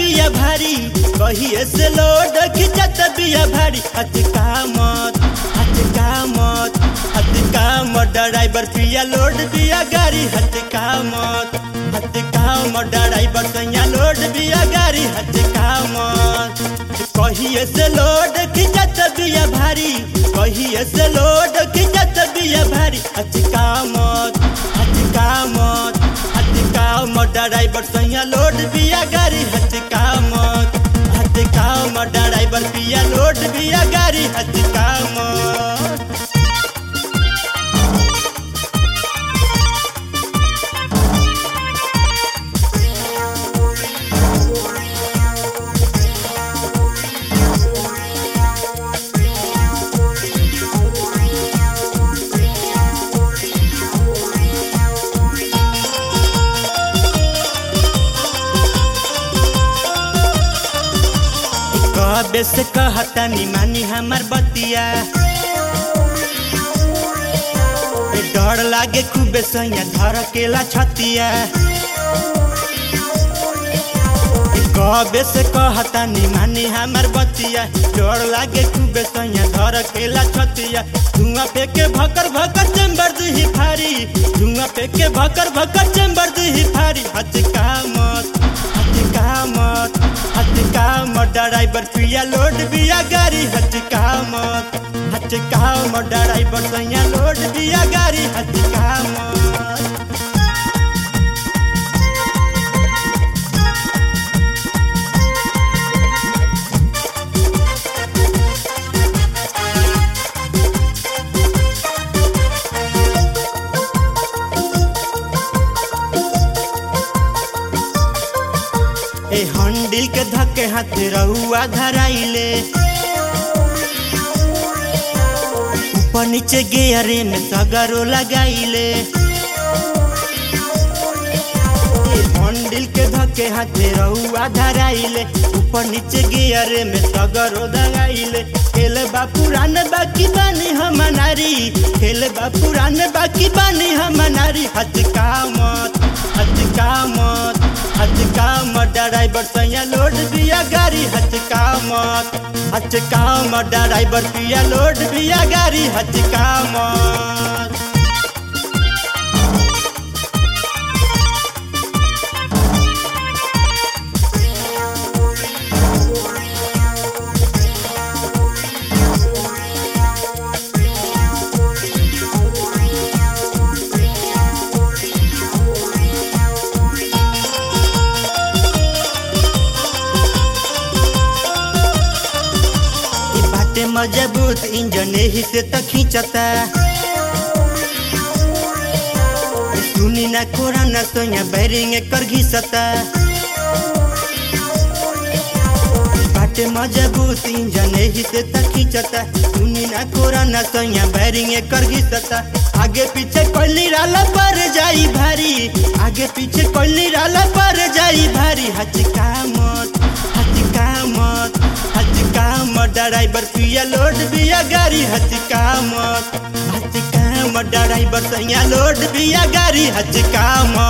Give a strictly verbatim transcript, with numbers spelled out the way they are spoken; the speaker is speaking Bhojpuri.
बिया भारी कहिए से लोड खिंचत बिया भारी हचका मत हचका मत हचका मत ड्राइवर पिया लोड बिया गाड़ी हचका मत हचका मत ड्राइवर सैया लोड बिया गाड़ी हचका मत कहिए से लोड खिंचत बिया भारी कहिए से लोड खिंचत बिया भारी हचका मत हचका मत हचका मत ड्राइवर सैया लोड बिया गाड़ी हचका मत हचका मत ड्राइवर पिया लोड बिया गाड़ी हचका मत कबे से कहता नी मानी हमार बतिया डर लागे खूबे सैया धर केला छतिया कबे से कहता नी मानी हमार बतिया डर लागे खूबे सैया धर केला छतिया धुआं फेंके भकर भकर चेंबर दी फारी धुआं फेंके भकर भकर चेंबर दी फारी हचका मत हचका मत हचका मत ड्राइवर पिया लोड बिया गाड़ी हचका मत हचका मत ड्राइवर सैया लोड बिया गाड़ी हचका मत ए हंडिल के धक्के हाथ रहुआ धराइले ऊपर नीचे गियरे में सगरो लगाइले ए हंडिल के धक्के हाथ रहुआ धराइले ऊपर नीचे गियरे में सगरो लगाइले खेल बा पुरान बाकी बानी हम नारी खेल बा पुरान बाकी बानी हम नारी हचका मत हचका मत हचका मत ड्राइवर सैया लोड बिया गाड़ी हचका मत हचका मत ड्राइवर पिया लोड बिया गाड़ी हचका मत मजबूत इंजन ही से तो खींचता सुनी ना कोरा ना सोया बैरिंग कर घिसता बाटे मजबूत इंजन ही से तो खींचता सुनी ना कोरा ना सोया बैरिंग कर घिसता आगे पीछे कोली राला पर जाई भारी आगे पीछे कोली राला पर जाई भारी हचका मत हचका मत हचका मत ड्राइवर पिया लोड बिया गाड़ी हचका मत हचका मत ड्राइवर सैया लोड बिया गाड़ी हचका मत